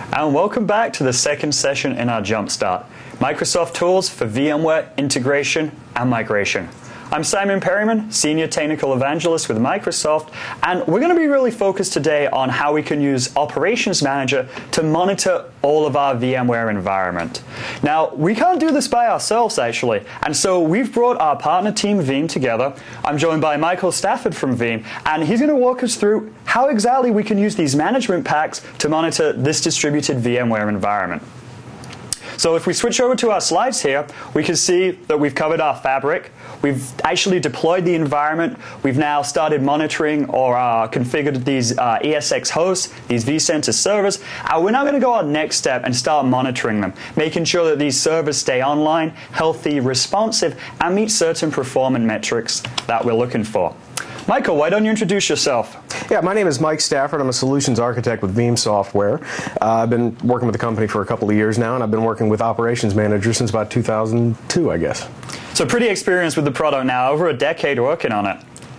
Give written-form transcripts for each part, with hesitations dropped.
And welcome back to the second session in our Jumpstart, Microsoft Tools for VMware Integration and Migration. I'm Simon Perryman, Senior Technical Evangelist with Microsoft, and we're going to be really focused today on how we can use Operations Manager to monitor all of our VMware environment. Now, we can't do this by ourselves, actually, and so we've brought our partner team Veeam together. I'm joined by Michael Stafford from Veeam, and he's going to walk us through how exactly we can use these management packs to monitor this distributed VMware environment. So if we switch over to our slides here, we can see that we've covered our fabric. We've actually deployed the environment. We've now started monitoring or configured these ESX hosts, these vCenter servers. We're now going to go our next step and start monitoring them, making sure that these servers stay online, healthy, responsive, and meet certain performance metrics that we're looking for. Michael, why don't you introduce yourself? Yeah, my name is Mike Stafford. I'm a solutions architect with Veeam Software. I've been working with the company for a couple of years now, and I've been working with Operations Manager since about 2002, I guess. So pretty experienced with the product now, over a decade working on it.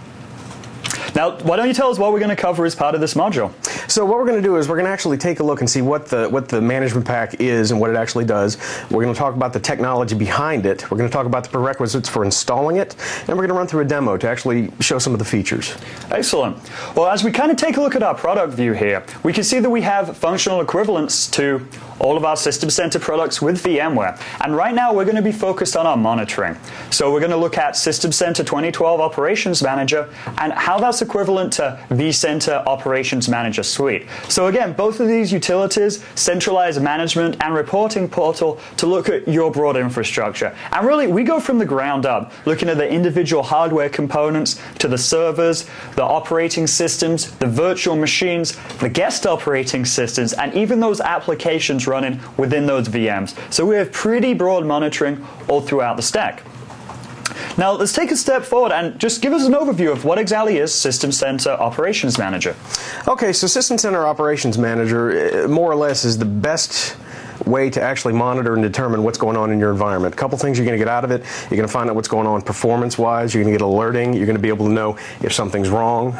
Now, why don't you tell us what we're going to cover as part of this module? So what we're going to do is we're going to actually take a look and see what the management pack is and what it actually does. We're going to talk about the technology behind it. We're going to talk about the prerequisites for installing it, and we're going to run through a demo to actually show some of the features. Excellent. Well, as we kind of take a look at our product view here, we can see that we have functional equivalents to all of our System Center products with VMware. And right now, we're going to be focused on our monitoring. So we're going to look at System Center 2012 Operations Manager and how that's equivalent to vCenter Operations Manager Suite. So again, both of these utilities centralize management and reporting portal to look at your broad infrastructure. And really, we go from the ground up, looking at the individual hardware components to the servers, the operating systems, the virtual machines, the guest operating systems, and even those applications running within those VMs. So we have pretty broad monitoring all throughout the stack. Now, let's take a step forward and just give us an overview of what exactly is System Center Operations Manager. Okay, so System Center Operations Manager, more or less, is the best way to actually monitor and determine what's going on in your environment. A couple things you're going to get out of it. You're going to find out what's going on performance-wise. You're going to get alerting. You're going to be able to know if something's wrong.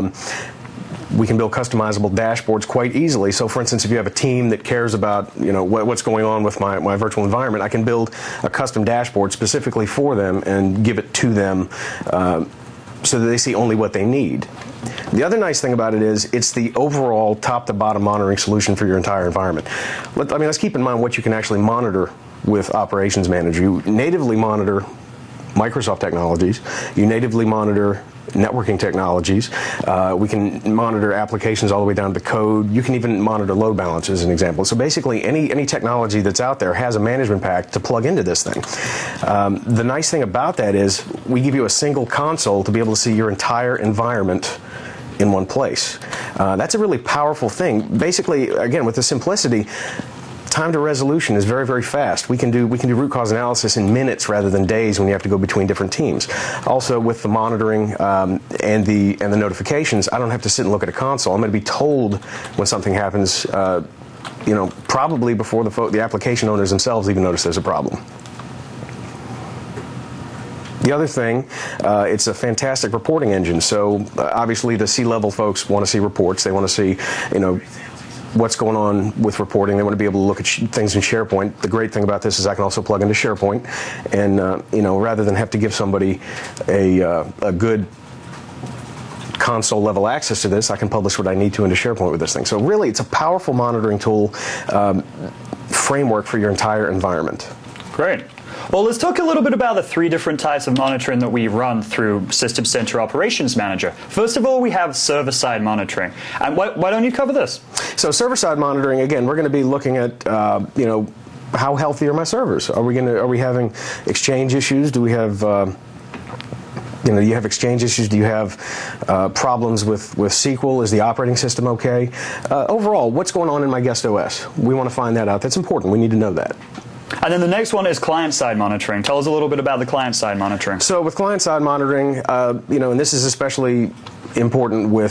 We can build customizable dashboards quite easily. So, for instance, if you have a team that cares about, what's going on with my virtual environment, I can build a custom dashboard specifically for them and give it to them so that they see only what they need. The other nice thing about it is it's the overall top-to-bottom monitoring solution for your entire environment. Let's keep in mind what you can actually monitor with Operations Manager. You natively monitor Microsoft technologies. You natively monitor networking technologies. We can monitor applications all the way down to code. You can even monitor load balancers, as an example. So basically, any technology that's out there has a management pack to plug into this thing. The nice thing about that is we give you a single console to be able to see your entire environment in one place. That's a really powerful thing. Basically, again, with the simplicity, time to resolution is very, very fast. We can do root cause analysis in minutes rather than days when you have to go between different teams. Also, with the monitoring and the notifications, I don't have to sit and look at a console. I'm going to be told when something happens, probably before the application owners themselves even notice there's a problem. The other thing, it's a fantastic reporting engine. So obviously, the C-level folks want to see reports. They want to see, what's going on with reporting. They want to be able to look at things in SharePoint. The great thing about this is I can also plug into SharePoint, and rather than have to give somebody a good console level access to this, I can publish what I need to into SharePoint with this thing. So really, it's a powerful monitoring tool framework for your entire environment. Great. Well, let's talk a little bit about the three different types of monitoring that we run through System Center Operations Manager. First of all, we have server-side monitoring. And why don't you cover this? So server-side monitoring, again, we're going to be looking at, how healthy are my servers? Are we having Exchange issues? Do we have do you have Exchange issues? Do you have problems with SQL? Is the operating system okay? Overall, what's going on in my guest OS? We want to find that out. That's important. We need to know that. And then the next one is client-side monitoring. Tell us a little bit about the client-side monitoring. So with client-side monitoring, and this is especially important with,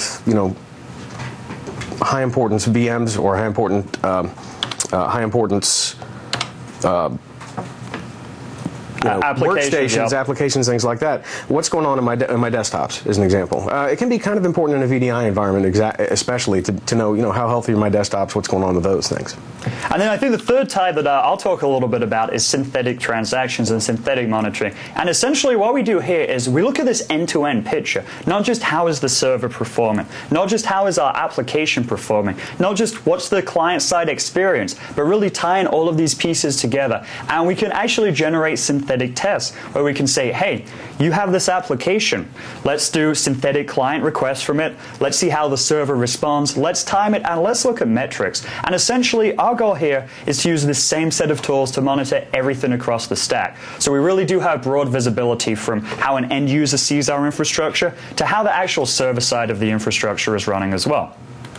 high importance VMs or high importance workstations, applications, things like that. What's going on in my desktops, as an example. It can be kind of important in a VDI environment, especially to know, how healthy are my desktops, what's going on with those things. And then I think the third type that I'll talk a little bit about is synthetic transactions and synthetic monitoring. And essentially what we do here is we look at this end-to-end picture, not just how is the server performing, not just how is our application performing, not just what's the client-side experience, but really tying all of these pieces together. And we can actually generate synthetic tests where we can say, hey, you have this application. Let's do synthetic client requests from it. Let's see how the server responds. Let's time it, and let's look at metrics. And essentially, our goal here is to use this same set of tools to monitor everything across the stack. So we really do have broad visibility from how an end user sees our infrastructure to how the actual server side of the infrastructure is running as well.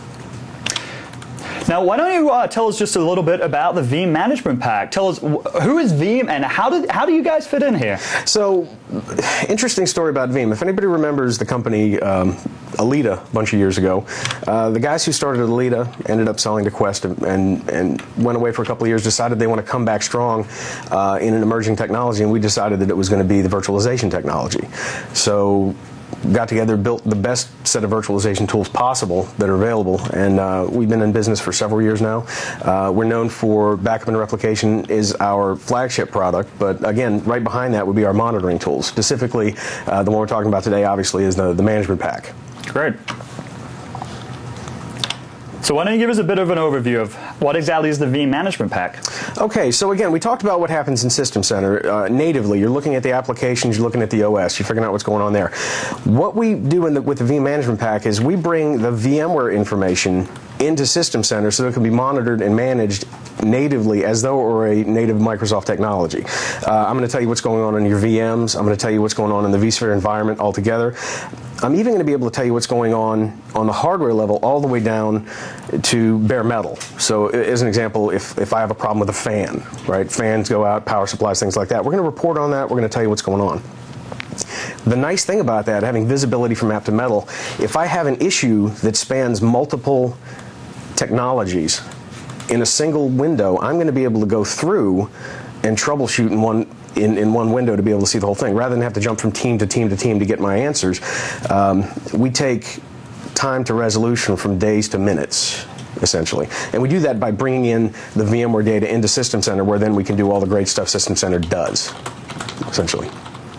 Now, why don't you tell us just a little bit about the Veeam Management Pack? Tell us, who is Veeam and how do you guys fit in here? So, interesting story about Veeam. If anybody remembers the company Alita a bunch of years ago, the guys who started Alita ended up selling to Quest and went away for a couple of years, decided they want to come back strong in an emerging technology, and we decided that it was going to be the virtualization technology. So, got together, built the best set of virtualization tools possible that are available, and we've been in business for several years now. We're known for backup and replication is our flagship product, but again, right behind that would be our monitoring tools. Specifically, the one we're talking about today, obviously, is the management pack. Great. So why don't you give us a bit of an overview of what exactly is the Veeam Management Pack? Okay, so again, we talked about what happens in System Center. Natively, you're looking at the applications, you're looking at the OS, you're figuring out what's going on there. What we do with the Veeam Management Pack is we bring the VMware information into System Center so that it can be monitored and managed natively as though it were a native Microsoft technology. I'm going to tell you what's going on in your VMs. I'm going to tell you what's going on in the vSphere environment altogether. I'm even going to be able to tell you what's going on the hardware level all the way down to bare metal. So as an example, if I have a problem with a fan, right? Fans go out, power supplies, things like that. We're going to report on that. We're going to tell you what's going on. The nice thing about that, having visibility from app to metal, if I have an issue that spans multiple technologies in a single window, I'm going to be able to go through and troubleshoot in one window to be able to see the whole thing, rather than have to jump from team to team to team to get my answers. We take time to resolution from days to minutes, essentially. And we do that by bringing in the VMware data into System Center, where then we can do all the great stuff System Center does, essentially.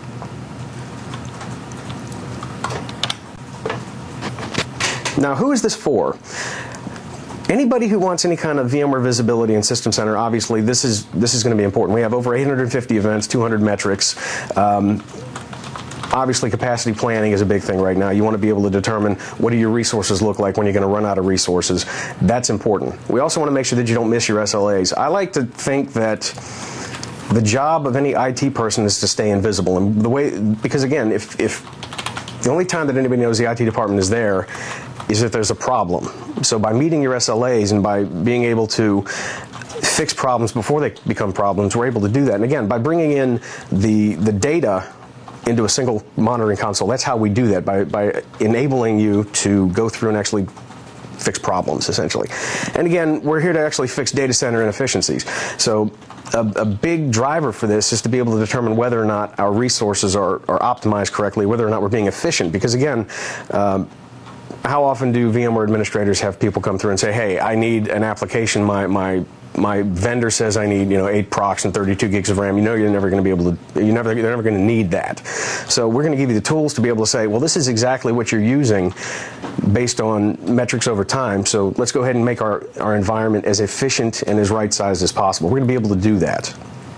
Now, who is this for? Anybody who wants any kind of VMware visibility in System Center, obviously this is going to be important. We have over 850 events, 200 metrics. Obviously, capacity planning is a big thing right now. You want to be able to determine what do your resources look like when you're going to run out of resources. That's important. We also want to make sure that you don't miss your SLAs. I like to think that the job of any IT person is to stay invisible, and because again, if the only time that anybody knows the IT department is there is if there's a problem. So by meeting your SLAs and by being able to fix problems before they become problems, we're able to do that. And again, by bringing in the data into a single monitoring console, that's how we do that, by enabling you to go through and actually fix problems, essentially. And again, we're here to actually fix data center inefficiencies. So a big driver for this is to be able to determine whether or not our resources are optimized correctly, whether or not we're being efficient. Because again, how often do VMware administrators have people come through and say, hey, I need an application, my vendor says I need 8 procs and 32 gigs of RAM. You're never going to be able to, they're never going to need that. So we're going to give you the tools to be able to say, well, this is exactly what you're using based on metrics over time. So let's go ahead and make our environment as efficient and as right-sized as possible. We're going to be able to do that.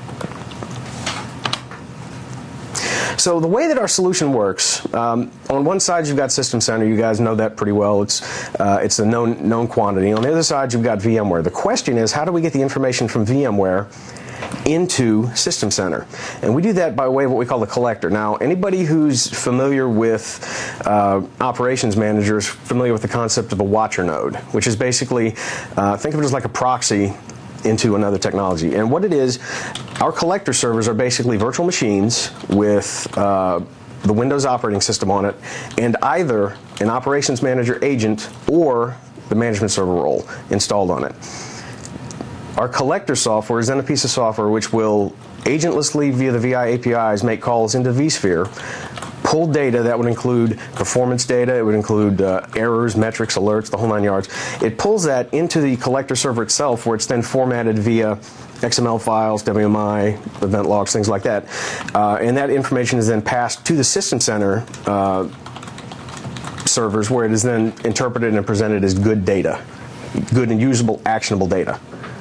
So the way that our solution works, on one side you've got System Center. You guys know that pretty well. It's a known quantity. On the other side you've got VMware. The question is, how do we get the information from VMware into System Center? And we do that by way of what we call the collector. Now, anybody who's familiar with operations managers, familiar with the concept of a watcher node, which is basically, think of it as like a proxy into another technology. And what it is, our collector servers are basically virtual machines with the Windows operating system on it, and either an operations manager agent or the management server role installed on it. Our collector software is then a piece of software which will agentlessly via the VI APIs make calls into vSphere, pull data that would include performance data, it would include errors, metrics, alerts, the whole 9 yards. It pulls that into the collector server itself, where it's then formatted via XML files, WMI, event logs, things like that. And that information is then passed to the System Center servers, where it is then interpreted and presented as good data, good and usable, actionable data.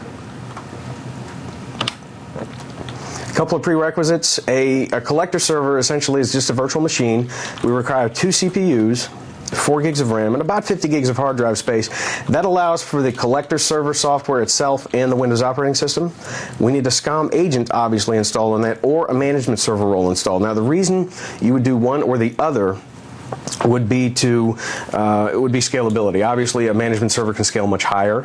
A couple of prerequisites. A collector server essentially is just a virtual machine. We require 2 CPUs, 4 gigs of RAM, and about 50 gigs of hard drive space. That allows for the collector server software itself and the Windows operating system. We need a SCOM agent obviously installed on that, or a management server role installed. Now, the reason you would do one or the other would be scalability. Obviously, a management server can scale much higher.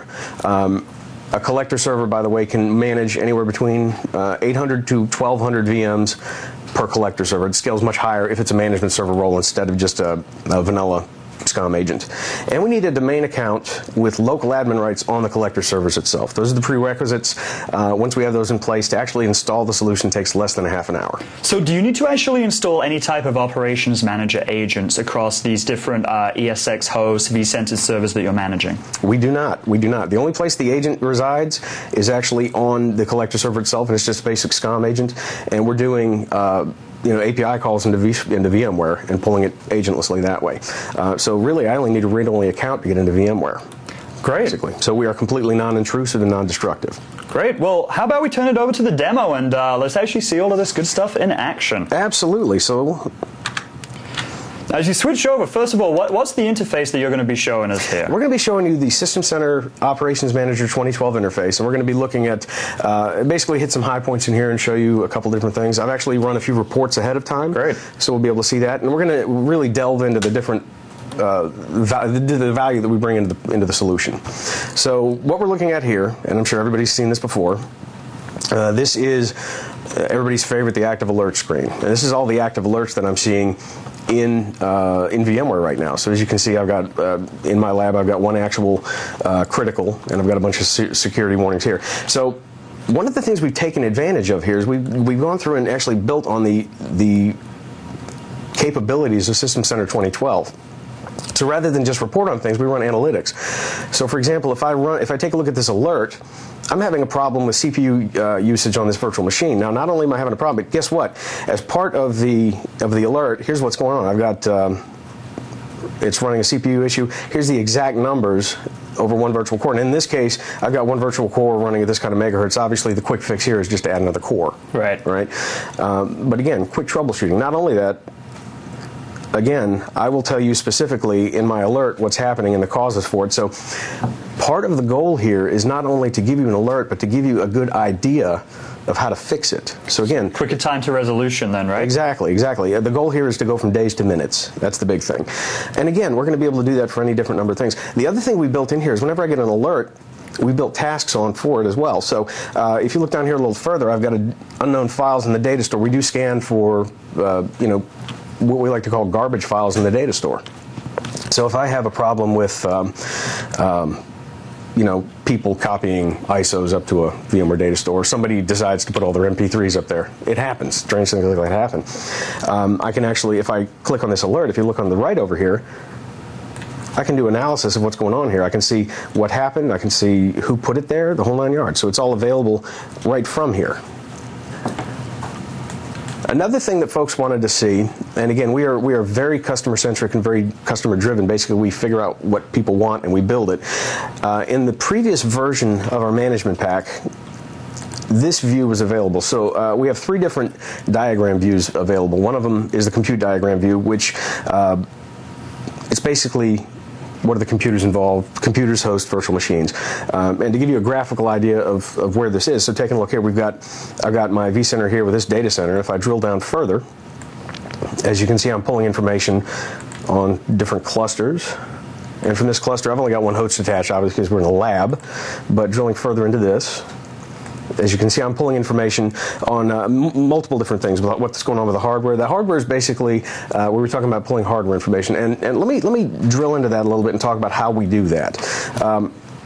A collector server, by the way, can manage anywhere between 800 to 1,200 VMs per collector server. It scales much higher if it's a management server role instead of just a vanilla SCOM agent. And we need a domain account with local admin rights on the collector servers itself. Those are the prerequisites. Once we have those in place, to actually install the solution takes less than a half an hour. So do you need to actually install any type of operations manager agents across these different ESX hosts, vCenter servers that you're managing? We do not. We do not. The only place the agent resides is actually on the collector server itself, and it's just a basic SCOM agent. And we're doing API calls into VMware and pulling it agentlessly that way. So really, I only need a read-only account to get into VMware. Great. Basically. So we are completely non-intrusive and non-destructive. Great. Well, how about we turn it over to the demo and let's actually see all of this good stuff in action. Absolutely. So as you switch over, first of all, what's the interface that you're going to be showing us here? We're going to be showing you the System Center Operations Manager 2012 interface, and we're going to be looking at, basically hit some high points in here and show you a couple different things. I've actually run a few reports ahead of time. Great. So we'll be able to see that, and we're going to really delve into the different the value that we bring into the solution. So what we're looking at here, and I'm sure everybody's seen this before, this is everybody's favorite, the active alert screen. And this is all the active alerts that I'm seeing in VMware right now. So as you can see, I've got in my lab, I've got one actual critical, and I've got a bunch of security warnings here. So one of the things we've taken advantage of here is we've gone through and actually built on the capabilities of System Center 2012. So rather than just report on things, we run analytics. So for example, if I take a look at this alert, I'm having a problem with CPU usage on this virtual machine. Now, not only am I having a problem, but guess what? As part of the alert, here's what's going on. I've got it's running a CPU issue. Here's the exact numbers over one virtual core. And in this case, I've got one virtual core running at this kind of megahertz. Obviously, the quick fix here is just to add another core. Right. Right. But again, quick troubleshooting. Not only that, again, I will tell you specifically in my alert what's happening and the causes for it. So part of the goal here is not only to give you an alert, but to give you a good idea of how to fix it. So again, quicker time to resolution then, right? Exactly, exactly. The goal here is to go from days to minutes. That's the big thing. And again, we're going to be able to do that for any different number of things. The other thing we built in here is whenever I get an alert, we built tasks on for it as well. So if you look down here a little further, I've got unknown files in the data store. We do scan for, what we like to call garbage files in the data store. So if I have a problem with people copying ISOs up to a VMware data store, somebody decides to put all their MP3s up there. It happens. Strange things like that happen. I can actually, if I click on this alert, if you look on the right over here, I can do analysis of what's going on here. I can see what happened. I can see who put it there, the whole 9 yards. So it's all available right from here. Another thing that folks wanted to see, and again, we are very customer-centric and very customer-driven. Basically, we figure out what people want and we build it. In the previous version of our management pack, this view was available. So we have 3 different diagram views available. One of them is the compute diagram view, which it's basically what are the computers involved? Computers host virtual machines. And to give you a graphical idea of where this is, so taking a look here, I've got my vCenter here with this data center. If I drill down further, as you can see, I'm pulling information on different clusters. And from this cluster, I've only got one host attached, obviously, because we're in a lab. But drilling further into this, as you can see, I'm pulling information on multiple different things about what's going on with the hardware. The hardware is basically we were talking about pulling hardware information, and let me drill into that a little bit and talk about how we do that.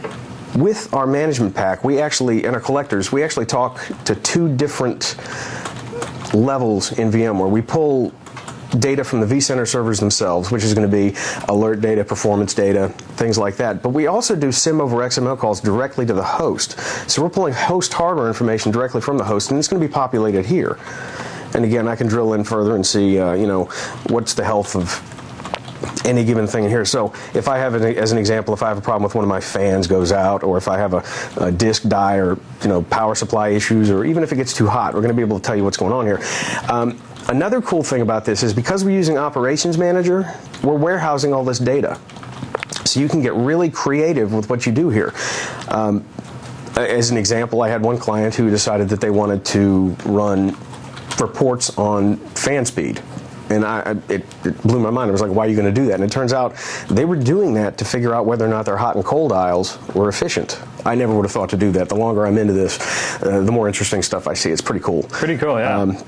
With our management pack, we actually, and our collectors, we actually talk to two different levels in VMware. We pull data from the vCenter servers themselves, which is going to be alert data, performance data, things like that. But we also do SIM over XML calls directly to the host. So we're pulling host hardware information directly from the host, and it's going to be populated here. And again, I can drill in further and see, what's the health of any given thing in here. So if I have, as an example, if I have a problem with one of my fans goes out, or if I have a disk die, or power supply issues, or even if it gets too hot, we're going to be able to tell you what's going on here. Another cool thing about this is because we're using Operations Manager, we're warehousing all this data. So you can get really creative with what you do here. As an example, I had one client who decided that they wanted to run reports on fan speed. And it blew my mind. I was like, why are you going to do that? And it turns out they were doing that to figure out whether or not their hot and cold aisles were efficient. I never would have thought to do that. The longer I'm into this, the more interesting stuff I see. It's pretty cool. Pretty cool, yeah.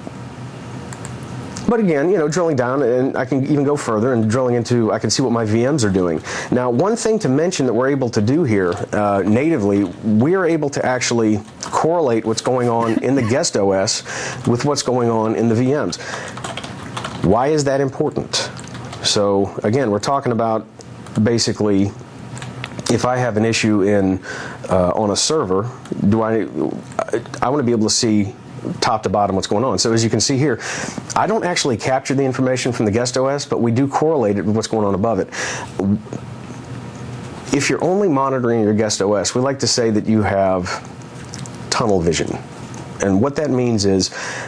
But again, drilling down, and I can even go further and drilling into, I can see what my VMs are doing. Now, one thing to mention that we're able to do here natively, we are able to actually correlate what's going on in the guest OS with what's going on in the VMs. Why is that important? So again, we're talking about basically if I have an issue on a server, I want to be able to see top to bottom what's going on. So as you can see here, I don't actually capture the information from the guest OS, but we do correlate it with what's going on above it. If you're only monitoring your guest OS, we like to say that you have tunnel vision. And what that means is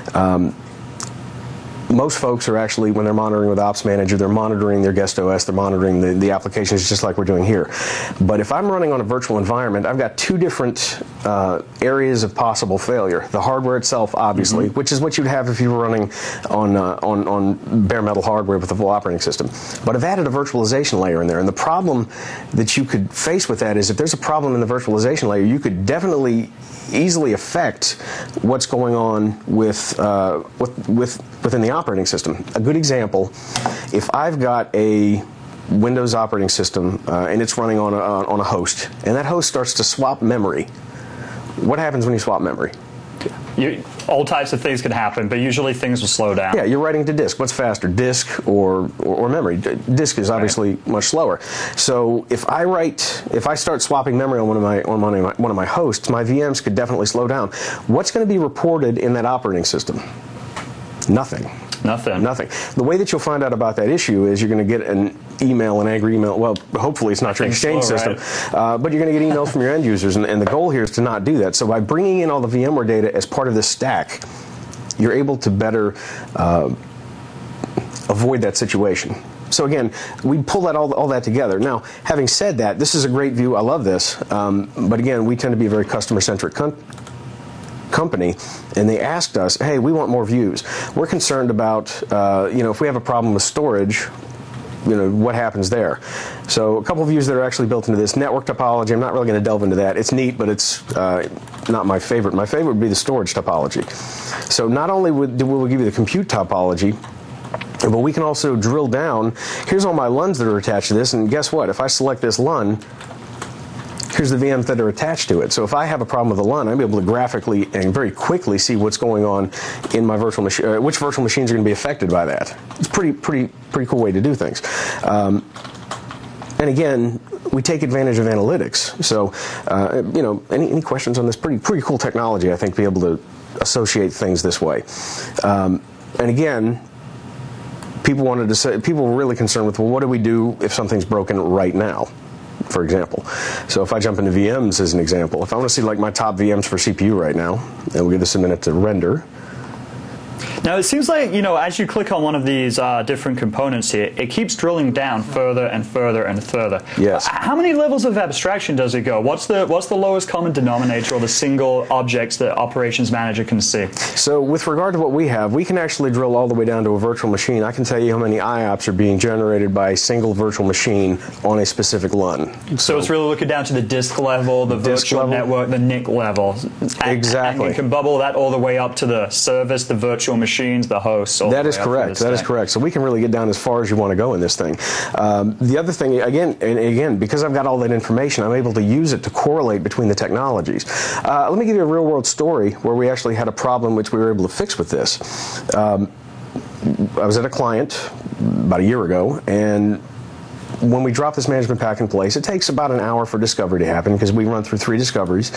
most folks are actually, when they're monitoring with Ops Manager, they're monitoring their guest OS, they're monitoring the applications just like we're doing here. But if I'm running on a virtual environment, I've got two different areas of possible failure. The hardware itself, obviously, which is what you'd have if you were running on bare metal hardware with the full operating system. But I've added a virtualization layer in there, and the problem that you could face with that is if there's a problem in the virtualization layer, you could definitely easily affect what's going on within the operating system. A good example, if I've got a Windows operating system and it's running on a host, and that host starts to swap memory, what happens when you swap memory? All types of things can happen, but usually things will slow down. Yeah, you're writing to disk. What's faster, disk or memory? Disk is obviously much slower. So if I start swapping memory on one of my hosts, my VMs could definitely slow down. What's going to be reported in that operating system? Nothing. Nothing. The way that you'll find out about that issue is you're going to get an angry email. Well, hopefully it's not your Exchange system, right? But you're going to get emails from your end users, and the goal here is to not do that. So by bringing in all the VMware data as part of this stack, you're able to better avoid that situation. So again, we pull that all that together. Now, having said that, this is a great view. I love this. But again, we tend to be a very customer-centric company, and they asked us, hey, we want more views. We're concerned about, if we have a problem with storage, what happens there. So a couple of views that are actually built into this. Network topology, I'm not really going to delve into that. It's neat, but it's not my favorite. My favorite would be the storage topology. So not only will we give you the compute topology, but we can also drill down. Here's all my LUNs that are attached to this, and guess what? If I select this LUN, here's the VMs that are attached to it. So if I have a problem with a LUN, I'm able to graphically and very quickly see what's going on in my virtual machine, which virtual machines are going to be affected by that. It's a pretty cool way to do things. And again, we take advantage of analytics. So, any questions on this? Pretty cool technology, I think, to be able to associate things this way. And again, people were really concerned with, well, what do we do if something's broken right now? For example. So if I jump into VMs as an example, if I want to see like my top VMs for CPU right now, and we'll give this a minute to render. Now, it seems like, as you click on one of these different components here, it keeps drilling down further and further and further. Yes. How many levels of abstraction does it go? What's the lowest common denominator, or the single objects that Operations Manager can see? So with regard to what we have, we can actually drill all the way down to a virtual machine. I can tell you how many IOPS are being generated by a single virtual machine on a specific LUN. So it's really looking down to the disk level, the virtual network, the NIC level. Exactly. And you can bubble that all the way up to the service, the virtual machine, machines, the hosts. All That the is way up through correct. this That is thing. correct. So we can really get down as far as you want to go in this thing. The other thing, again, because I've got all that information, I'm able to use it to correlate between the technologies. Let me give you a real-world story where we actually had a problem which we were able to fix with this. I was at a client about a year ago, and when we drop this management pack in place, it takes about an hour for discovery to happen because we run through 3 discoveries.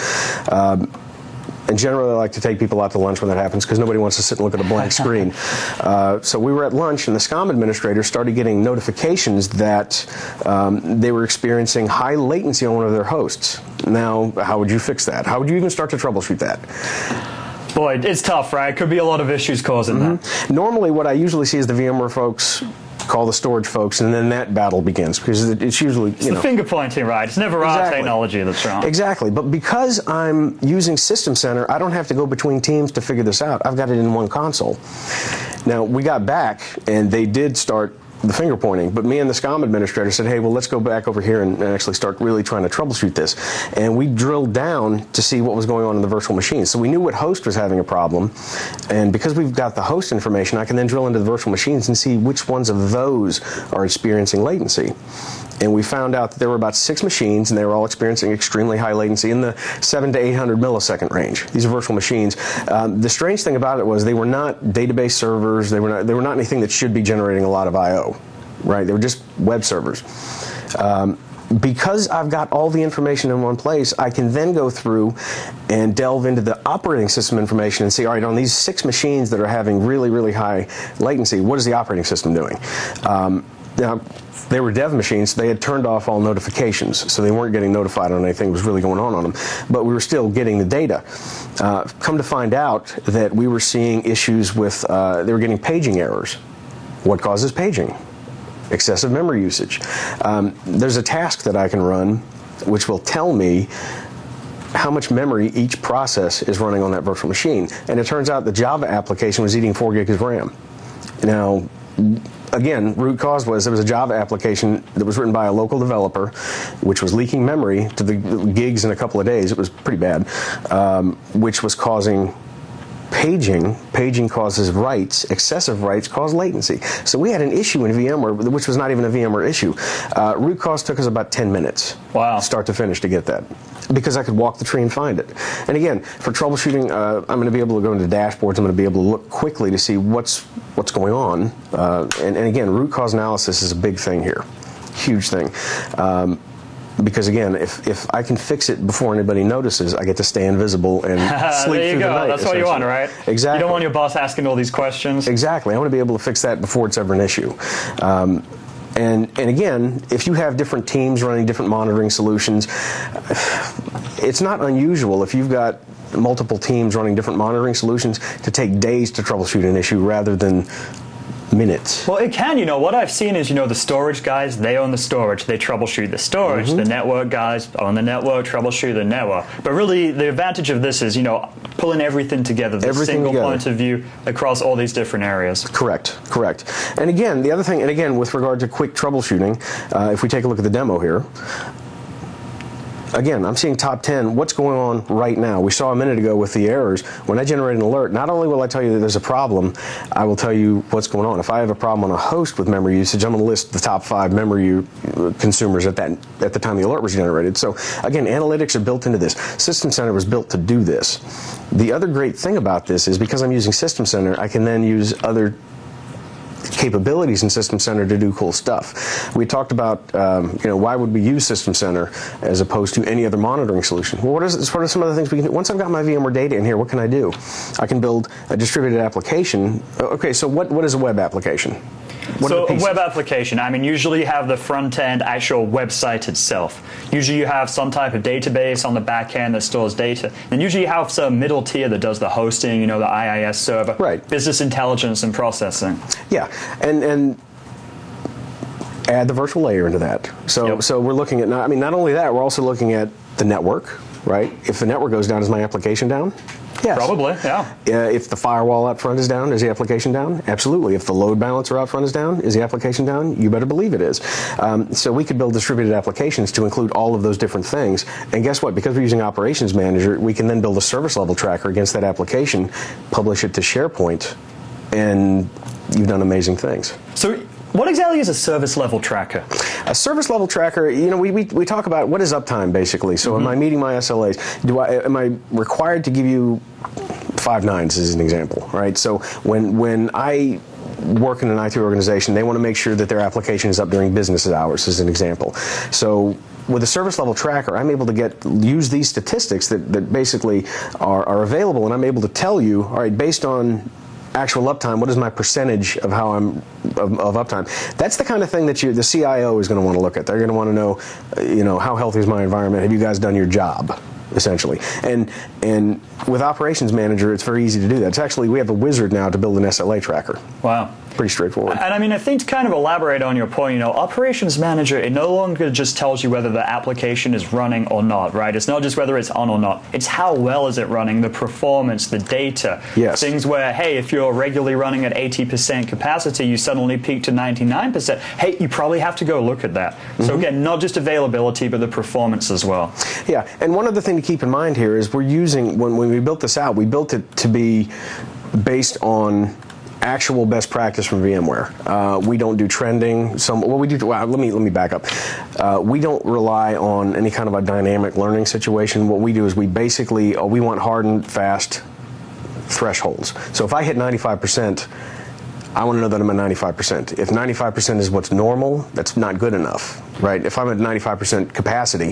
And generally, I like to take people out to lunch when that happens because nobody wants to sit and look at a blank screen. So we were at lunch, and the SCOM administrators started getting notifications that they were experiencing high latency on one of their hosts. Now, how would you fix that? How would you even start to troubleshoot that? Boy, it's tough, right? Could be a lot of issues causing that. Normally, what I usually see is the VMware folks call the storage folks, and then that battle begins because it's usually It's the finger pointing, right? It's never our Exactly. technology that's wrong. Exactly, but because I'm using System Center, I don't have to go between teams to figure this out. I've got it in one console. Now, we got back, and they did start the finger pointing, but me and the SCOM administrator said, hey, well, let's go back over here and actually start really trying to troubleshoot this. And we drilled down to see what was going on in the virtual machine. So we knew what host was having a problem, and because we've got the host information, I can then drill into the virtual machines and see which ones of those are experiencing latency. And we found out that there were about 6 machines, and they were all experiencing extremely high latency in the 700 to 800 millisecond range. These are virtual machines. The strange thing about it was they were not database servers. They were not anything that should be generating a lot of I/O, right? They were just web servers. Because I've got all the information in one place, I can then go through and delve into the operating system information and see, all right, on these 6 machines that are having really, really high latency, what is the operating system doing? Now, they were dev machines, so they had turned off all notifications, so they weren't getting notified on anything that was really going on them, but we were still getting the data. Come to find out that we were seeing issues with, they were getting paging errors. What causes paging? Excessive memory usage. There's a task that I can run which will tell me how much memory each process is running on that virtual machine. And it turns out the Java application was eating 4 gigs of RAM. Now, again, root cause was there was a Java application that was written by a local developer, which was leaking memory to the gigs in a couple of days. It was pretty bad, which was causing paging. Paging causes writes. Excessive writes cause latency. So we had an issue in VMware, which was not even a VMware issue. Root cause took us about 10 minutes, Wow, start to finish, to get that, because I could walk the tree and find it. And again, for troubleshooting, I'm going to be able to go into dashboards. I'm going to be able to look quickly to see what's going on. And again, root cause analysis is a big thing here, huge thing. Because again, if I can fix it before anybody notices, I get to stay invisible and sleep there you through go. the night. That's what you want, right? Exactly. You don't want your boss asking all these questions. Exactly. I want to be able to fix that before it's ever an issue. And again, if you have different teams running different monitoring solutions, it's not unusual if you've got multiple teams running different monitoring solutions to take days to troubleshoot an issue rather than minutes. Well, it can. What I've seen is, the storage guys, they own the storage. They troubleshoot the storage. The network guys own the network, troubleshoot the network. But really, the advantage of this is, pulling everything together, the single point of view across all these different areas. Correct. And again, the other thing, and again, with regard to quick troubleshooting, if we take a look at the demo here, again, I'm seeing top 10. What's going on right now? We saw a minute ago with the errors. When I generate an alert, not only will I tell you that there's a problem, I will tell you what's going on. If I have a problem on a host with memory usage, I'm going to list the top 5 memory consumers at the time the alert was generated. So again, analytics are built into this. System Center was built to do this. The other great thing about this is because I'm using System Center, I can then use other capabilities in System Center to do cool stuff. We talked about, why would we use System Center as opposed to any other monitoring solution? Well, what are some of the things we can do? Once I've got my VMware data in here, what can I do? I can build a distributed application. Okay, so what is a web application? So a web application, usually you have the front end actual website itself. Usually you have some type of database on the back end that stores data. And usually you have some middle tier that does the hosting, the IIS server, right. Business intelligence and processing. Yeah, and add the virtual layer into that. So we're looking at, not only that, we're also looking at the network, right? If the network goes down, is my application down? Yes. Probably, yeah. If the firewall out front is down, is the application down? Absolutely. If the load balancer out front is down, is the application down? You better believe it is. So we could build distributed applications to include all of those different things. And guess what? Because we're using Operations Manager, we can then build a service level tracker against that application, publish it to SharePoint, and you've done amazing things. So what exactly is a service level tracker? A service level tracker, we talk about what is uptime basically. So am I meeting my SLAs? Am I required to give you 5 nines as an example, right? So when I work in an IT organization, they want to make sure that their application is up during business hours as an example. So with a service level tracker, I'm able to use these statistics that basically are available, and I'm able to tell you, all right, based on actual uptime, what is my percentage of how of uptime? That's the kind of thing that the CIO is going to want to look at. They're going to want to know, how healthy is my environment? Have you guys done your job? Essentially, and with Operations Manager, it's very easy to do that. It's actually, we have a wizard now to build an SLA tracker. Wow. Pretty straightforward. And I mean, I think to kind of elaborate on your point, Operations Manager, it no longer just tells you whether the application is running or not, right? It's not just whether it's on or not. It's how well is it running, the performance, the data. Yes. Things where, hey, if you're regularly running at 80% capacity, you suddenly peak to 99%. Hey, you probably have to go look at that. So again, not just availability, but the performance as well. Yeah, and one other thing to keep in mind here is we're using, when we built this out, we built it to be based on actual best practice from VMware. We don't do trending. Let me back up. We don't rely on any kind of a dynamic learning situation. What we do is we basically we want hard and fast thresholds. So if I hit 95%, I want to know that I'm at 95%. If 95% is what's normal, that's not good enough, right? If I'm at 95% capacity,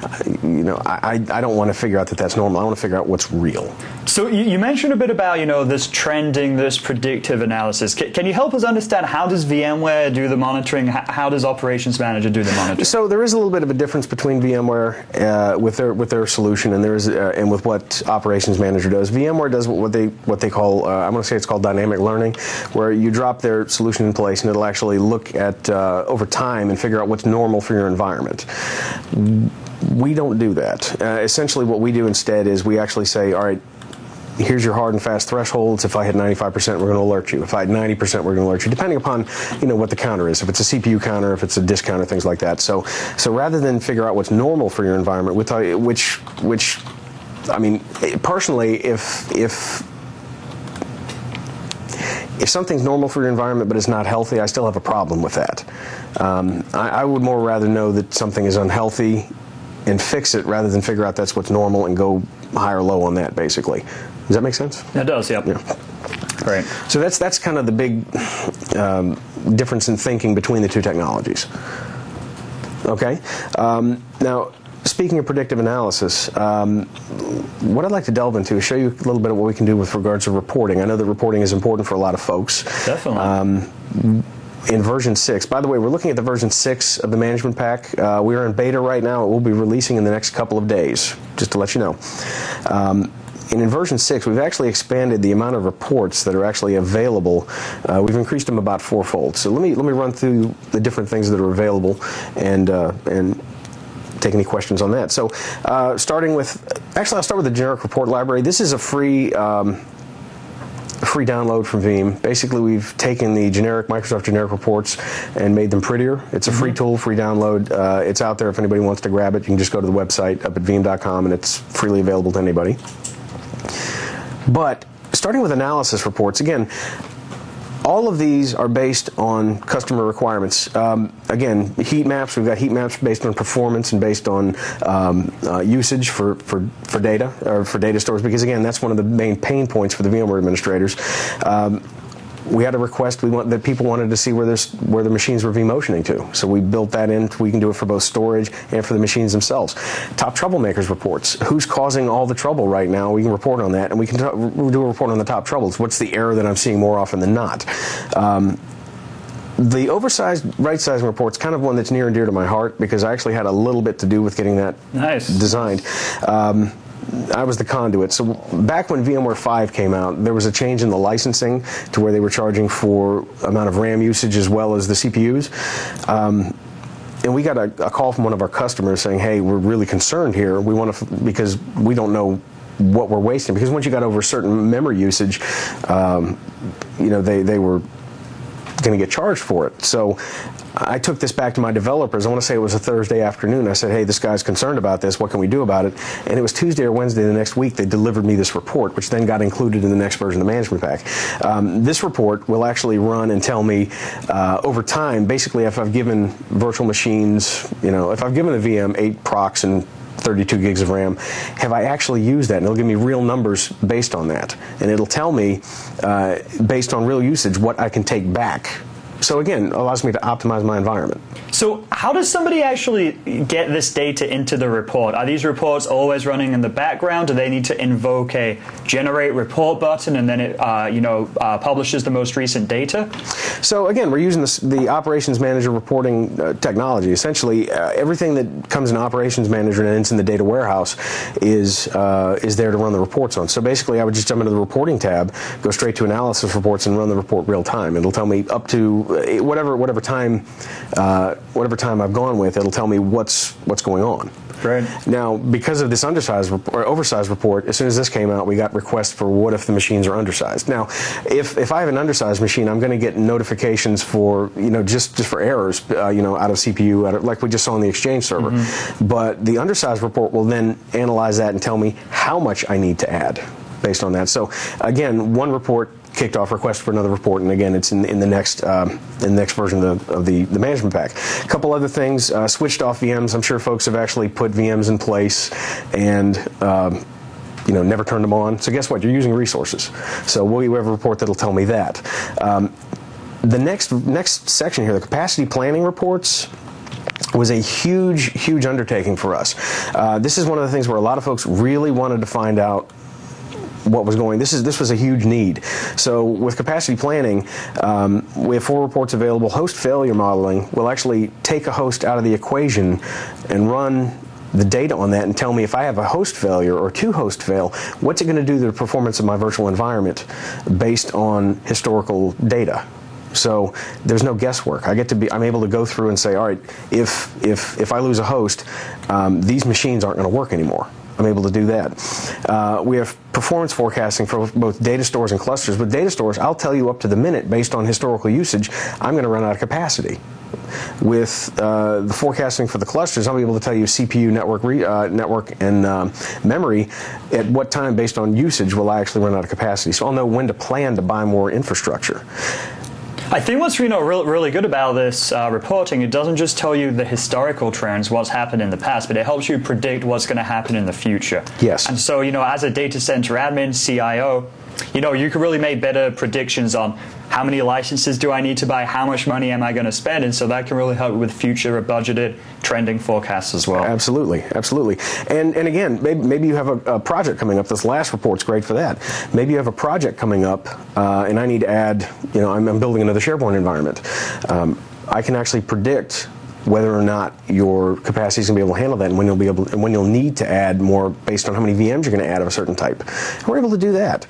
I don't want to figure out that that's normal. I want to figure out what's real. So you mentioned a bit about, this trending, this predictive analysis. Can you help us understand how does VMware do the monitoring? How does Operations Manager do the monitoring? So there is a little bit of a difference between VMware with their solution and with what Operations Manager does. VMware does what they call I'm going to say it's called dynamic learning, where you drop their solution in place and it'll actually look at over time and figure out what's normal for your environment. We don't do that. Essentially what we do instead is we actually say, all right, here's your hard and fast thresholds. If I hit 95%, we're going to alert you. If I hit 90%, we're going to alert you, depending upon what the counter is. If it's a CPU counter, if it's a disk counter, things like that. So rather than figure out what's normal for your environment, we tell you which I mean, personally, if something's normal for your environment but it's not healthy, I still have a problem with that. I would more rather know that something is unhealthy and fix it rather than figure out that's what's normal and go high or low on that, basically. Does that make sense? It does, yep. Yeah. Great. So that's kind of the big difference in thinking between the two technologies. Okay? Now, speaking of predictive analysis, what I'd like to delve into is show you a little bit of what we can do with regards to reporting. I know that reporting is important for a lot of folks. Definitely. In version 6, by the way, we're looking at the version 6 of the management pack. We are in beta right now. It will be releasing in the next couple of days, just to let you know. And in version 6, we've actually expanded the amount of reports that are actually available. We've increased them about 4-fold. So let me run through the different things that are available and take any questions on that. So I'll start with the generic report library. This is a free download from Veeam. Basically, we've taken the Microsoft generic reports and made them prettier. It's a free tool, free download. It's out there if anybody wants to grab it. You can just go to the website up at veeam.com and it's freely available to anybody. But starting with analysis reports, again, all of these are based on customer requirements. Again, heat maps, we've got heat maps based on performance and based on usage for data, or for data stores, because again, that's one of the main pain points for the VMware administrators. We had a request that people wanted to see where the machines were vMotioning to. So we built that in. We can do it for both storage and for the machines themselves. Top troublemakers reports. Who's causing all the trouble right now? We can report on that, and we can do a report on the top troubles. What's the error that I'm seeing more often than not? The oversized right-sizing report's kind of one that's near and dear to my heart because I actually had a little bit to do with getting that designed. I was the conduit. So back when VMware 5 came out, there was a change in the licensing to where they were charging for amount of RAM usage as well as the CPUs. And we got a call from one of our customers saying, hey, we're really concerned here. We want to, because we don't know what we're wasting. Because once you got over a certain memory usage, they were going to get charged for it. So I took this back to my developers. I want to say it was a Thursday afternoon. I said, hey, this guy's concerned about this. What can we do about it? And it was Tuesday or Wednesday the next week they delivered me this report, which then got included in the next version of the management pack. This report will actually run and tell me over time, basically if I've given virtual machines, if I've given a VM 8 procs and 32 gigs of RAM, have I actually used that? And it'll give me real numbers based on that. And it'll tell me, based on real usage, what I can take back. So again, it allows me to optimize my environment. So how does somebody actually get this data into the report? Are these reports always running in the background? Do they need to invoke a generate report button and then it publishes the most recent data? So again, we're using the Operations Manager reporting technology. Essentially, everything that comes in Operations Manager and it's in the data warehouse is there to run the reports on. So basically, I would just jump into the reporting tab, go straight to analysis reports, and run the report real time. It'll tell me up to whatever time I've gone with. It'll tell me what's going on. Right. Now, because of this oversized report, as soon as this came out, we got requests for what if the machines are undersized. Now, if I have an undersized machine, I'm going to get notifications for just for errors, out of CPU, like we just saw on the Exchange server. Mm-hmm. But the undersized report will then analyze that and tell me how much I need to add based on that. So again, one report kicked off request for another report, and again, it's in the next version of the management pack. A couple other things: switched off VMs. I'm sure folks have actually put VMs in place and never turned them on. So guess what? You're using resources. So we have a report that'll tell me that. The next section here, the capacity planning reports, was a huge undertaking for us. This is one of the things where a lot of folks really wanted to find out what was going. This was a huge need. So with capacity planning, we have 4 reports available. Host failure modeling will actually take a host out of the equation and run the data on that and tell me if I have a host failure or 2 hosts fail, what's it going to do to the performance of my virtual environment based on historical data. So there's no guesswork. I'm able to go through and say, all right, if I lose a host, these machines aren't going to work anymore. I'm able to do that. We have performance forecasting for both data stores and clusters. With data stores, I'll tell you up to the minute based on historical usage, I'm going to run out of capacity. With the forecasting for the clusters, I'll be able to tell you CPU, network, and memory at what time based on usage will I actually run out of capacity. So I'll know when to plan to buy more infrastructure. I think what's really good about this reporting, it doesn't just tell you the historical trends, what's happened in the past, but it helps you predict what's going to happen in the future. Yes. And so, as a data center admin, CIO, you can really make better predictions on how many licenses do I need to buy, how much money am I going to spend, and so that can really help with future budgeted trending forecasts as well. Absolutely. And again, maybe you have a project coming up. This last report's great for that. Maybe you have a project coming up, and I need to add, I'm building another SharePoint environment. I can actually predict whether or not your capacity is going to be able to handle that, and when you'll need to add more based on how many VMs you're going to add of a certain type. And we're able to do that.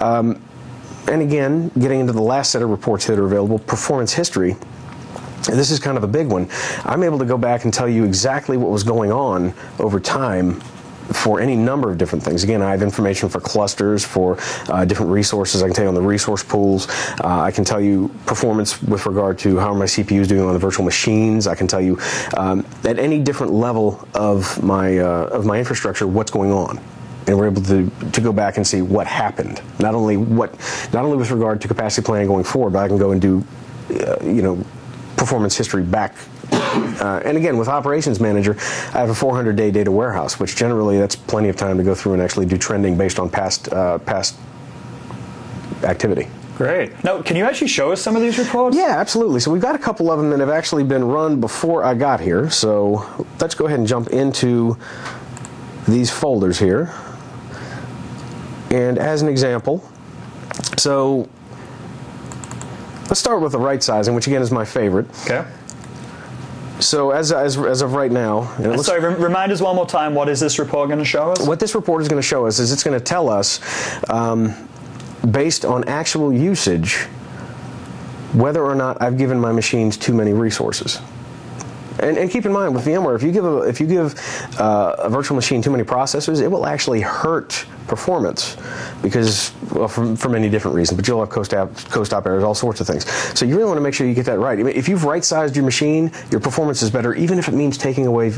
And again, getting into the last set of reports that are available, performance history. This is kind of a big one. I'm able to go back and tell you exactly what was going on over time for any number of different things. Again, I have information for clusters, for different resources. I can tell you on the resource pools. I can tell you performance with regard to how are my CPUs doing on the virtual machines. I can tell you at any different level of my infrastructure what's going on. And we're able to go back and see what happened. Not only with regard to capacity planning going forward, but I can go and do performance history back. And again, with Operations Manager, I have a 400-day data warehouse, which generally that's plenty of time to go through and actually do trending based on past activity. Great. Now, can you actually show us some of these reports? Yeah, absolutely. So we've got a couple of them that have actually been run before I got here. So let's go ahead and jump into these folders here. And as an example, so let's start with the right sizing, which again is my favorite. Okay. So as of right now... Sorry, remind us one more time, what is this report going to show us? What this report is going to show us is it's going to tell us, based on actual usage, whether or not I've given my machines too many resources. And keep in mind with VMware, if you give a virtual machine too many processors, it will actually hurt performance because, well, for many different reasons. But you'll have co-stop errors, all sorts of things. So you really want to make sure you get that right. I mean, if you've right-sized your machine, your performance is better, even if it means taking away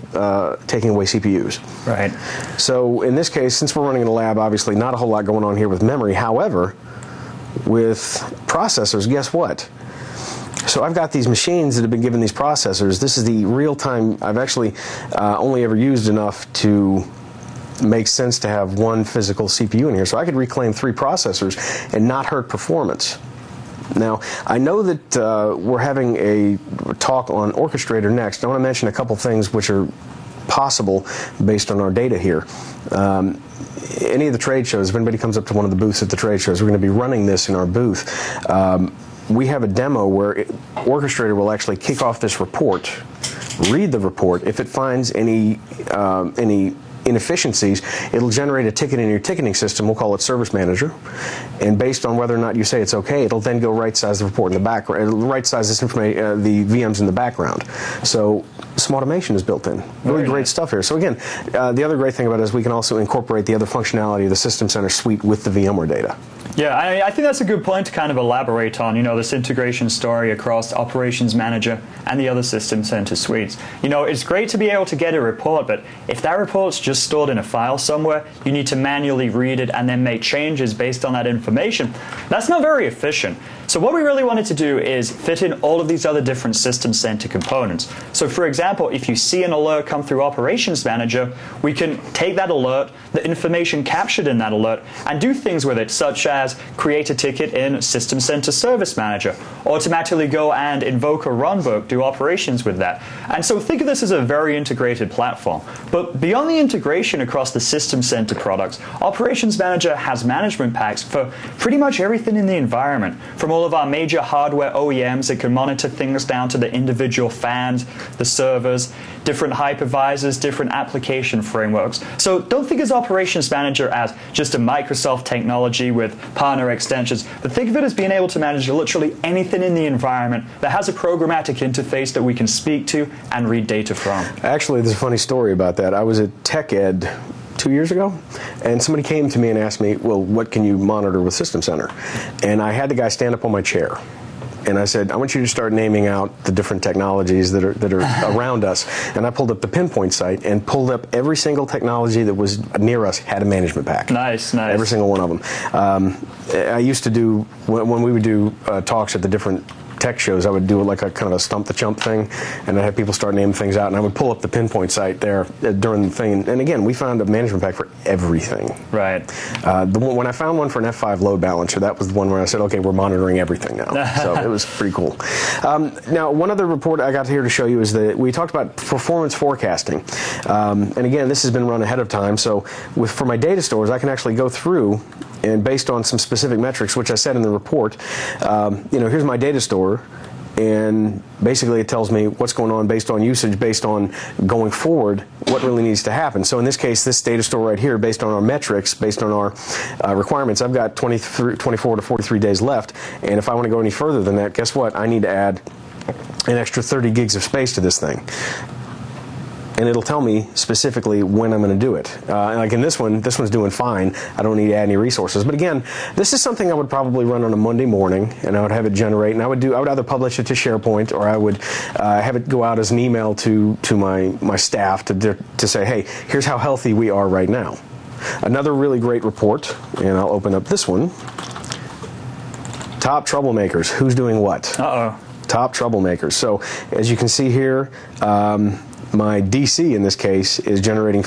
CPUs. Right. So in this case, since we're running in a lab, obviously not a whole lot going on here with memory. However, with processors, guess what? So I've got these machines that have been given these processors. This is the real-time. I've actually only ever used enough to make sense to have one physical CPU in here. So I could reclaim 3 processors and not hurt performance. Now, I know that we're having a talk on Orchestrator next. I want to mention a couple things which are possible based on our data here. Any of the trade shows, if anybody comes up to one of the booths at the trade shows, we're going to be running this in our booth. We have a demo where Orchestrator will actually kick off this report, read the report. If it finds any inefficiencies, it'll generate a ticket in your ticketing system. We'll call it Service Manager, and based on whether or not you say it's okay, it'll then go right-size the report in the background. It'll right-size this information, the VMs in the background. So some automation is built in. Really great stuff here. So again, the other great thing about it is we can also incorporate the other functionality of the System Center suite with the VMware data. Yeah, I think that's a good point to kind of elaborate on, this integration story across Operations Manager and the other System Center suites. It's great to be able to get a report, but if that report's just stored in a file somewhere, you need to manually read it and then make changes based on that information. That's not very efficient. So what we really wanted to do is fit in all of these other different System Center components. So for example, if you see an alert come through Operations Manager, we can take that alert, the information captured in that alert, and do things with it, such as create a ticket in System Center Service Manager, automatically go and invoke a runbook, do operations with that. And so think of this as a very integrated platform. But beyond the integration across the System Center products, Operations Manager has management packs for pretty much everything in the environment, from all of our major hardware OEMs that can monitor things down to the individual fans, the servers, different hypervisors, different application frameworks. So don't think of Operations Manager as just a Microsoft technology with partner extensions, but think of it as being able to manage literally anything in the environment that has a programmatic interface that we can speak to and read data from. Actually, there's a funny story about that. I was at TechEd 2 years ago, and somebody came to me and asked me, well, what can you monitor with System Center? And I had the guy stand up on my chair. And I said, I want you to start naming out the different technologies that are around us. And I pulled up the Pinpoint site and pulled up every single technology that was near us had a management pack. Nice, nice. Every single one of them. I used to do, when we would do talks at the different tech shows, I would do like a kind of a stump the chump thing, and I'd have people start naming things out, and I would pull up the Pinpoint site there during the thing. And again, we found a management pack for everything. Right. When I found one for an F5 load balancer, that was the one where I said, okay, we're monitoring everything now. So it was pretty cool. Now, one other report I got here to show you is that we talked about performance forecasting. And again, this has been run ahead of time, so for my data stores, I can actually go through and based on some specific metrics, which I said in the report, here's my data store, and basically it tells me what's going on based on usage, based on going forward, what really needs to happen. So in this case, this data store right here, based on our metrics, based on our requirements, I've got 24 to 43 days left, and if I want to go any further than that, guess what? I need to add an extra 30 gigs of space to this thing. And it'll tell me specifically when I'm going to do it. Like in this one's doing fine. I don't need to add any resources. But again, this is something I would probably run on a Monday morning, and I would have it generate. And I would either publish it to SharePoint, or I would have it go out as an email to my staff to say, hey, here's how healthy we are right now. Another really great report, and I'll open up this one. Top troublemakers. Who's doing what? Uh-oh. Top troublemakers. So as you can see here, my DC in this case is generating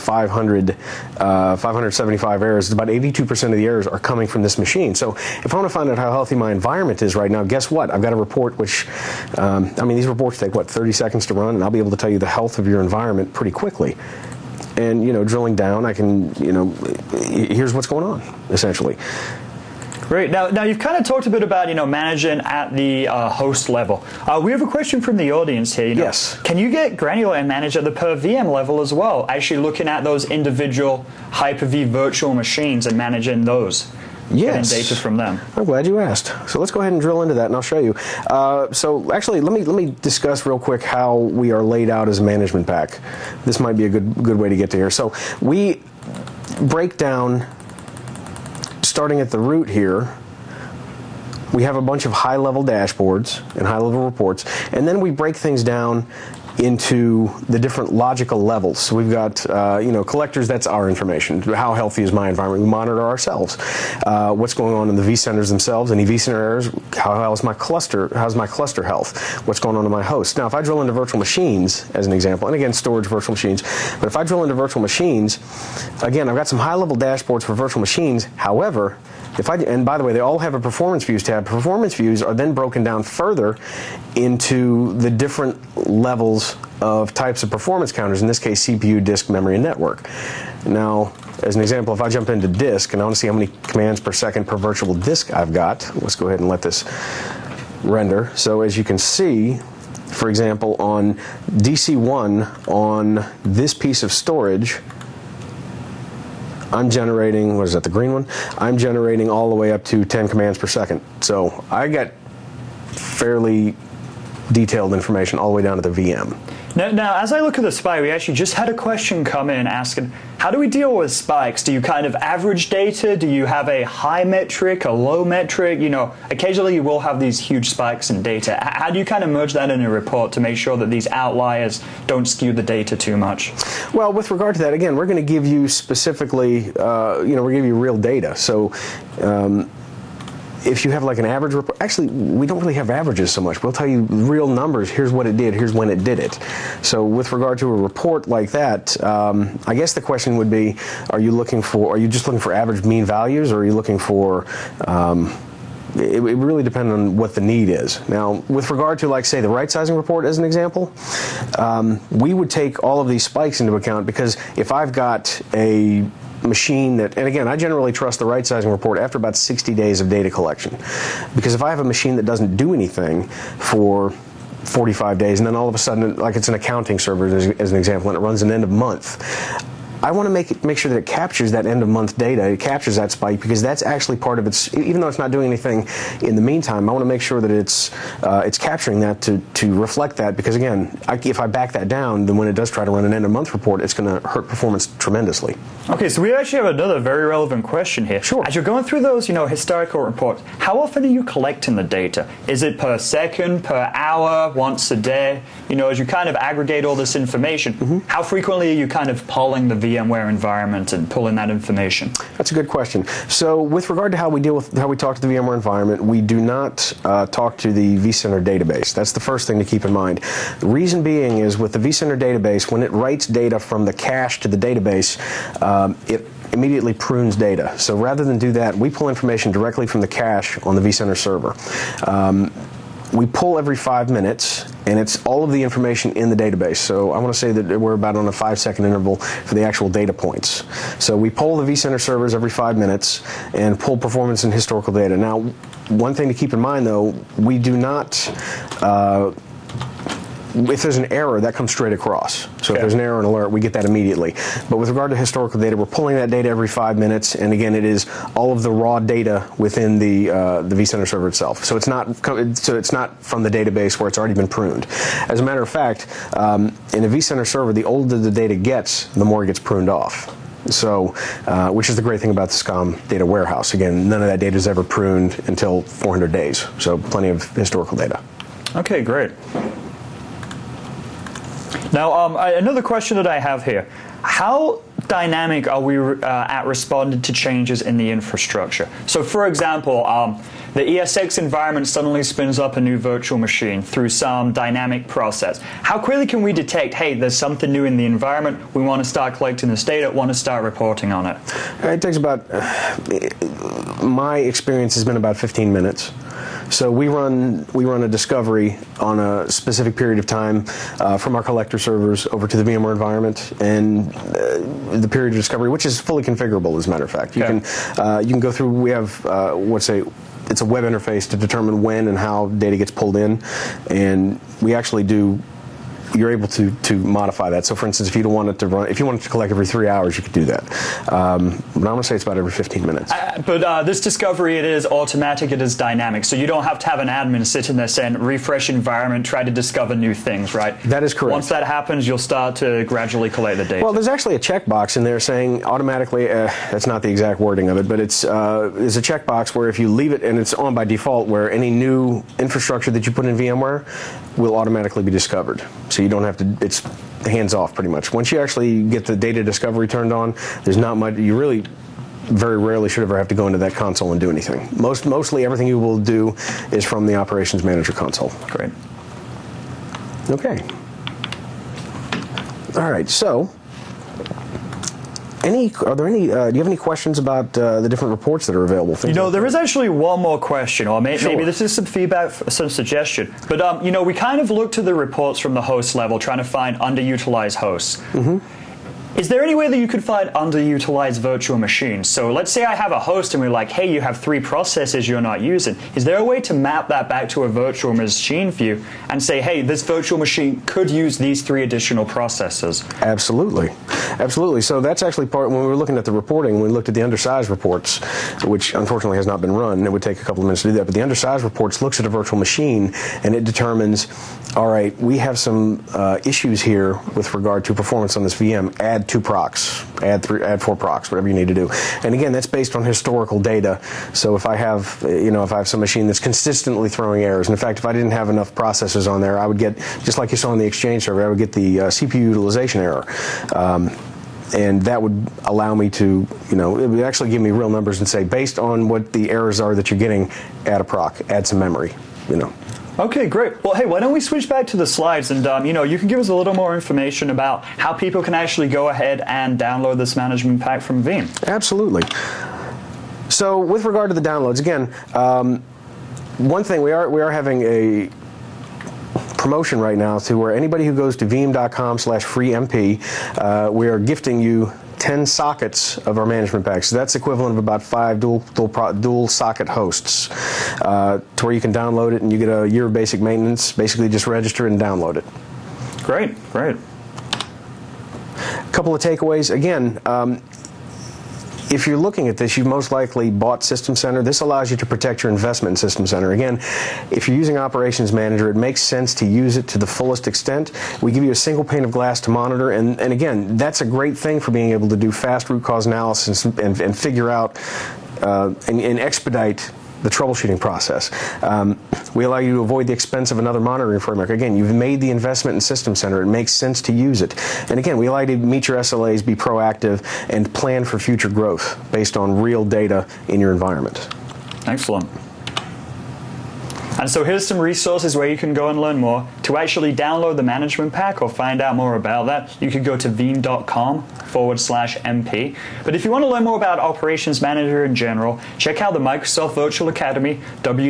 575 errors. About 82% of the errors are coming from this machine. So if I want to find out how healthy my environment is right now, guess what? I've got a report which, these reports take, 30 seconds to run, and I'll be able to tell you the health of your environment pretty quickly. And, drilling down, I can, here's what's going on, essentially. Great. Now you've kind of talked a bit about managing at the host level. We have a question from the audience here. Yes. Can you get granular and manage at the per VM level as well? Actually looking at those individual Hyper-V virtual machines and managing those. getting data from them? I'm glad you asked. So let's go ahead and drill into that, and I'll show you. So actually, let me discuss real quick how we are laid out as a management pack. This might be a good way to get to here. So we break down, starting at the root here. We have a bunch of high-level dashboards and high-level reports, and then we break things down into the different logical levels. So we've got, collectors, that's our information. How healthy is my environment? We monitor ourselves. What's going on in the vCenters themselves? Any vCenter errors? How's my cluster health? What's going on in my host? Now, if I drill into virtual machines, as an example, and again, storage virtual machines, but if I drill into virtual machines, again, I've got some high-level dashboards for virtual machines. However, and by the way, they all have a performance views tab. Performance views are then broken down further into the different levels of types of performance counters, in this case CPU, disk, memory, and network. Now, as an example, if I jump into disk and I want to see how many commands per second per virtual disk I've got, let's go ahead and let this render. So as you can see, for example, on DC1, on this piece of storage, I'm generating, what is that, the green one? I'm generating all the way up to 10 commands per second. So I got fairly detailed information all the way down to the VM. Now, as I look at the spike, we actually just had a question come in asking, how do we deal with spikes? Do you kind of average data? Do you have a high metric, a low metric? Occasionally you will have these huge spikes in data. How do you kind of merge that in a report to make sure that these outliers don't skew the data too much? Well, with regard to that, again, we're going to give you specifically, we're going to give you real data. So, if you have like an average report, actually, we don't really have averages so much. We'll tell you real numbers. Here's what it did. Here's when it did it. So with regard to a report like that, I guess the question would be, are you just looking for average mean values, or are you looking for, it really depends on what the need is. Now, with regard to, like, say, the right-sizing report as an example, we would take all of these spikes into account, because if I've got a machine that, and again, I generally trust the right sizing report after about 60 days of data collection, because if I have a machine that doesn't do anything for 45 days, and then all of a sudden, like it's an accounting server as an example, and it runs an end of month, I want to make sure that it captures that end of month data, it captures that spike, because that's actually part of its, even though it's not doing anything in the meantime, I want to make sure that it's capturing that to reflect that, because again, if I back that down, then when it does try to run an end of month report, it's going to hurt performance tremendously. Okay, so we actually have another very relevant question here. Sure. As you're going through those, historical reports, how often are you collecting the data? Is it per second, per hour, once a day? As you kind of aggregate all this information, how frequently are you kind of polling the VMware environment and pulling that information? That's a good question. So with regard to how we talk to the VMware environment, we do not talk to the vCenter database. That's the first thing to keep in mind. The reason being is, with the vCenter database, when it writes data from the cache to the database, it immediately prunes data. So rather than do that, we pull information directly from the cache on the vCenter server. We pull every 5 minutes, and it's all of the information in the database. So I want to say that we're about on a 5-second interval for the actual data points. So we pull the vCenter servers every 5 minutes and pull performance and historical data. Now, one thing to keep in mind, though, we do not, if there's an error, that comes straight across. So if there's an error and alert, we get that immediately. But with regard to historical data, we're pulling that data every 5 minutes, and again, it is all of the raw data within the vCenter server itself. So it's not from the database where it's already been pruned. As a matter of fact, in a vCenter server, the older the data gets, the more it gets pruned off. So, which is the great thing about the SCOM data warehouse. Again, none of that data is ever pruned until 400 days. So plenty of historical data. Okay, great. Now, another question that I have here. How dynamic are we at responding to changes in the infrastructure? So, for example, the ESX environment suddenly spins up a new virtual machine through some dynamic process. How quickly can we detect, hey, there's something new in the environment, we want to start collecting this data, want to start reporting on it? It takes about, my experience has been about 15 minutes. So we run a discovery on a specific period of time from our collector servers over to the VMware environment, and the period of discovery, which is fully configurable, as a matter of fact. You can go through. We have it's a web interface to determine when and how data gets pulled in, and we actually do you're able to modify that. So, for instance, if you don't want it to run, if you want it to collect every 3 hours, you could do that. But I'm going to say it's about every 15 minutes. But this discovery, it is automatic, it is dynamic, so you don't have to have an admin sitting there saying refresh environment, try to discover new things, right? That is correct. Once that happens, you'll start to gradually collect the data. Well, there's actually a checkbox in there saying automatically. That's not the exact wording of it, but it's there's a checkbox where if you leave it and it's on by default, where any new infrastructure that you put in VMware will automatically be discovered. So you don't have to. It's hands off pretty much. Once you actually get the data discovery turned on, there's not much. You really very rarely should ever have to go into that console and do anything. Mostly everything you will do is from the Operations Manager console. Great. Okay. All right. So, do you have any questions about the different reports that are available? There is actually one more question, or maybe this is some feedback, some suggestion. But, we kind of looked to the reports from the host level, trying to find underutilized hosts. Mm-hmm. Is there any way that you could find underutilized virtual machines? So let's say I have a host and we're like, hey, you have 3 processes you're not using. Is there a way to map that back to a virtual machine view and say, hey, this virtual machine could use these 3 additional processes? Absolutely. Absolutely. So that's actually when we were looking at the reporting, we looked at the undersized reports, which unfortunately has not been run. It would take a couple of minutes to do that. But the undersized reports looks at a virtual machine and it determines, all right, we have some issues here with regard to performance on this VM. Add 2 procs, add 4 procs, whatever you need to do. And again, that's based on historical data. So if I have, if I have some machine that's consistently throwing errors, and in fact, if I didn't have enough processors on there, I would get, just like you saw on the Exchange server, I would get the CPU utilization error. And that would allow me to, it would actually give me real numbers and say, based on what the errors are that you're getting, add a proc, add some memory, Okay, great. Well, hey, why don't we switch back to the slides and, you can give us a little more information about how people can actually go ahead and download this management pack from Veeam. Absolutely. So with regard to the downloads, again, one thing, we are having a promotion right now to where anybody who goes to veeam.com/freemp, we are gifting you 10 sockets of our management pack. So that's equivalent of about 5 dual socket hosts to where you can download it and you get a year of basic maintenance. Basically just register and download it. Great, great. A couple of takeaways. Again, if you're looking at this, you've most likely bought System Center. This allows you to protect your investment in System Center. Again, if you're using Operations Manager, it makes sense to use it to the fullest extent. We give you a single pane of glass to monitor, and again, that's a great thing for being able to do fast root cause analysis and figure out and expedite the troubleshooting process. We allow you to avoid the expense of another monitoring framework. Again, you've made the investment in System Center. It makes sense to use it. And again, we allow you to meet your SLAs, be proactive, and plan for future growth based on real data in your environment. Excellent. And so here's some resources where you can go and learn more. To actually download the management pack or find out more about that, you could go to veeam.com/MP. But if you want to learn more about Operations Manager in general, check out the Microsoft Virtual Academy,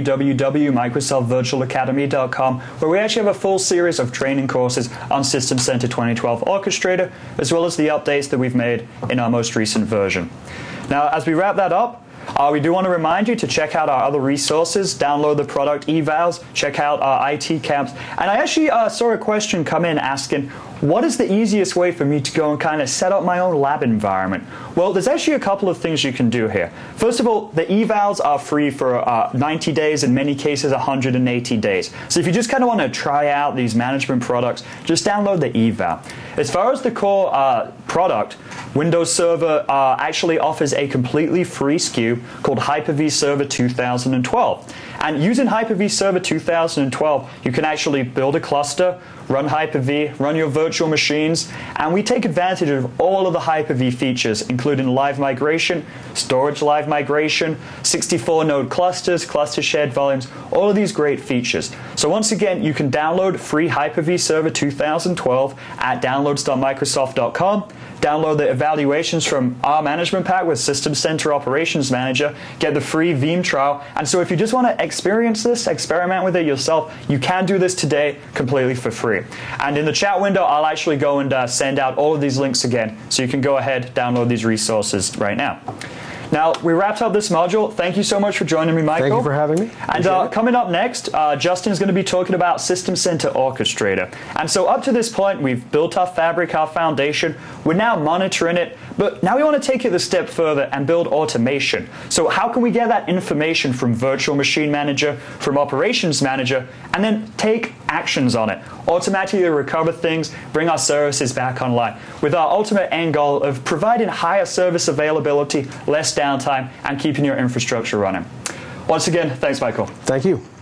www.microsoftvirtualacademy.com, where we actually have a full series of training courses on System Center 2012 Orchestrator, as well as the updates that we've made in our most recent version. Now, as we wrap that up, we do want to remind you to check out our other resources, download the product evals, check out our IT camps. And I actually saw a question come in asking, what is the easiest way for me to go and kind of set up my own lab environment? Well, there's actually a couple of things you can do here. First of all, the evals are free for 90 days, in many cases 180 days. So if you just kind of want to try out these management products, just download the eval. As far as the core product, Windows Server actually offers a completely free SKU called Hyper-V Server 2012. And using Hyper-V Server 2012, you can actually build a cluster, run Hyper-V, run your virtual machines, and we take advantage of all of the Hyper-V features, including live migration, storage live migration, 64-node clusters, cluster shared volumes, all of these great features. So once again, you can download free Hyper-V Server 2012 at downloads.microsoft.com. Download the evaluations from our management pack with System Center Operations Manager, get the free Veeam trial, and so if you just want to experience this, experiment with it yourself, you can do this today completely for free. And in the chat window, I'll actually go and send out all of these links again, so you can go ahead, download these resources right now. Now, we wrapped up this module. Thank you so much for joining me, Michael. Thank you for having me. And coming up next, Justin's going to be talking about System Center Orchestrator. And so up to this point, we've built our fabric, our foundation. We're now monitoring it, but now we want to take it a step further and build automation. So how can we get that information from Virtual Machine Manager, from Operations Manager, and then take actions on it? Automatically recover things, bring our services back online, with our ultimate end goal of providing higher service availability, less downtime, and keeping your infrastructure running. Once again, thanks, Michael. Thank you.